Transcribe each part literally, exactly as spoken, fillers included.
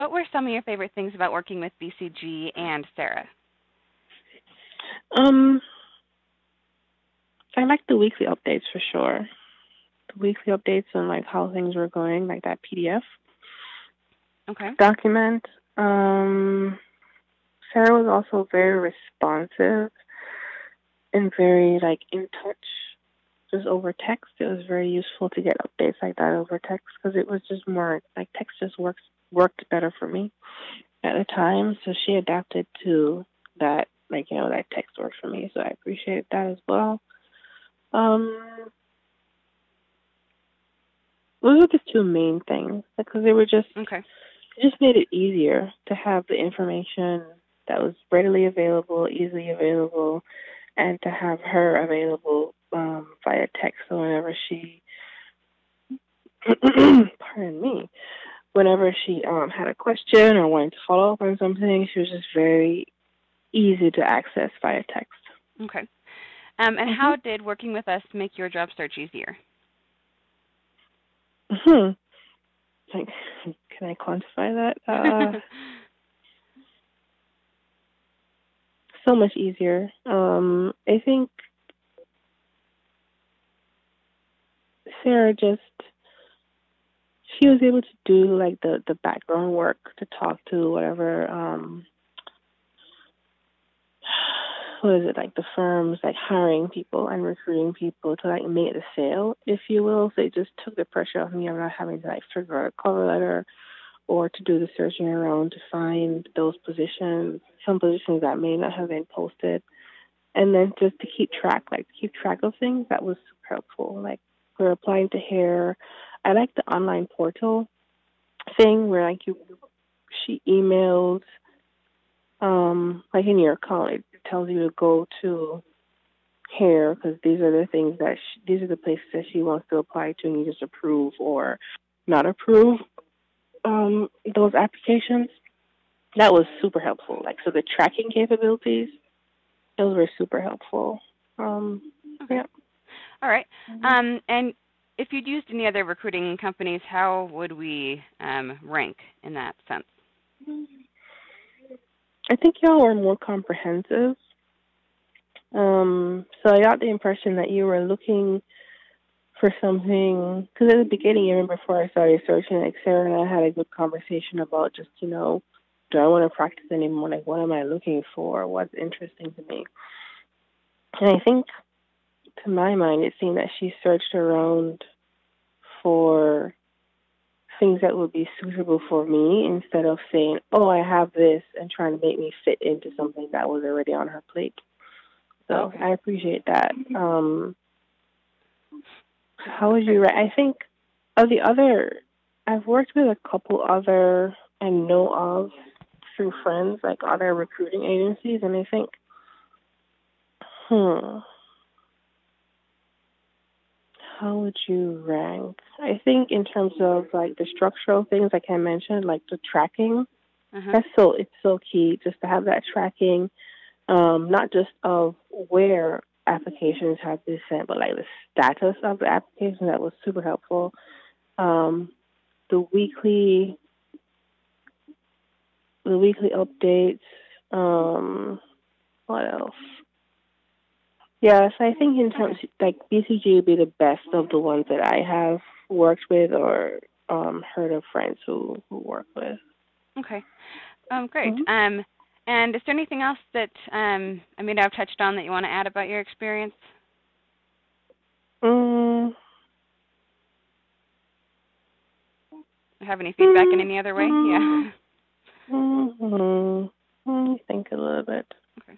What were some of your favorite things about working with B C G and Sarah? Um, I like the weekly updates for sure. The weekly updates on like how things were going, like that P D F Okay. document. Um, Sarah was also very responsive and very like in touch, just over text. It was very useful to get updates like that over text because it was just more like text just works worked better for me at the time. So she adapted to that, like you know, that text worked for me. So I appreciate that as well. Um, those are the two main things because they were just Okay. it just made it easier to have the information that was readily available, easily available, and to have her available um, via text. So whenever she, pardon me, whenever she um, had a question or wanted to follow up on something, she was just very easy to access via text. Okay. Um, and Mm-hmm. how did working with us make your job search easier? Hmm. Like, can I quantify that? Uh, so much easier. Um, I think Sarah just she was able to do like the the background work to talk to whatever um what is it like the firms like hiring people and recruiting people to like make the sale, if you will. So it just took the pressure off me of not having to like figure out a cover letter or to do the searching around to find those positions, some positions that may not have been posted, and then just to keep track, like to keep track of things. That was super helpful. Like we're applying to hair. I like the online portal thing where like you she emailed um like in your account it tells you to go to hair because these are the things that she, these are the places that she wants to apply to, and you just approve or not approve um those applications. That was super helpful. Like so the tracking capabilities, those were super helpful. Um Okay. yeah. All right. Mhm. Um, and if you'd used any other recruiting companies, how would we um, rank in that sense? I think y'all were more comprehensive. Um, so I got the impression that you were looking for something because at the beginning, even before I started searching, like Sarah and I had a good conversation about just you know, do I want to practice anymore? Like, what am I looking for? What's interesting to me? And I think, to my mind, it seemed that she searched around for things that would be suitable for me instead of saying, "Oh, I have this," and trying to make me fit into something that was already on her plate. So Okay. I appreciate that. Um, how would Okay. you? Ra- I think of the other. I've worked with a couple other I know of through friends, like other recruiting agencies, and I think, hmm, how would you rank? I think in terms of like the structural things, like I mentioned, like the tracking. Uh-huh. That's so it's so key just to have that tracking, um, not just of where applications have been sent, but like the status of the application. That was super helpful. Um, the weekly the weekly updates. Um, what else? Yes, I think in Okay. terms like B C G would be the best of the ones that I have worked with or um, heard of friends who who work with. Okay. Um, great. Mm-hmm. Um, and is there anything else that um, I mean I've touched on that you want to add about your experience? Mm, Have any feedback in mm, any other way? mm, Yeah. mm, mm. Let me think a little bit. Okay.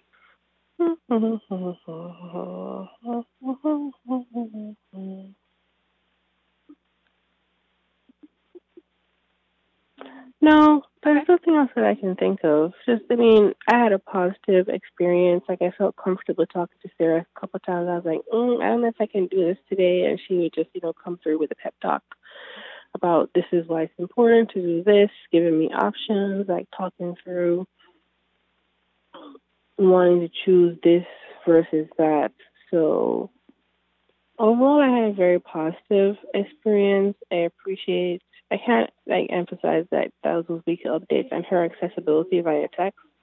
No, there's Okay. nothing else that I can think of. Just, I mean, I had a positive experience. Like, I felt comfortable talking to Sarah a couple of times. I was like, mm, I don't know if I can do this today. And she would just, you know, come through with a pep talk about this is why it's important to do this, giving me options, like talking through wanting to choose this versus that. So overall, I had a very positive experience. I appreciate I can't like emphasize that those weekly updates and her accessibility via text